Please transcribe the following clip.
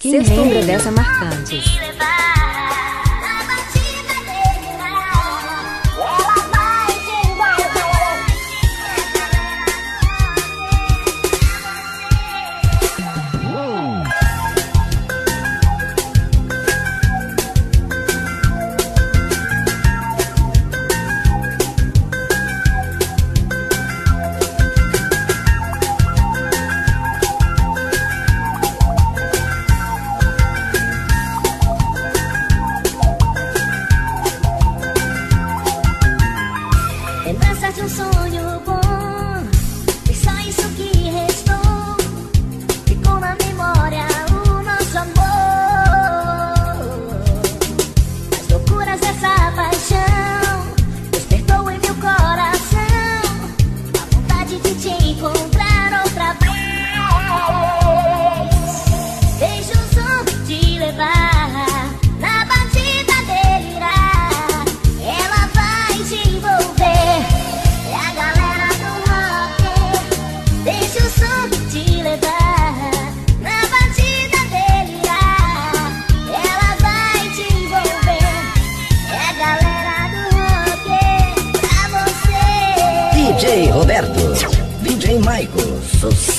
Quem lembra dessa marcante? Lembranças de um sonho bom, e só isso que restou. Ficou na memória o nosso amor. As loucuras dessa paixão despertou em meu coração a vontade de te encontrar outra vez. Deixa o som te levar na batida delirar. Ela vai te envolver. É a galera do rock. Deixa o som te levar na batida delirar. Ela vai te envolver. É a galera do rock pra você. DJ Roberto, DJ Maico, sucesso.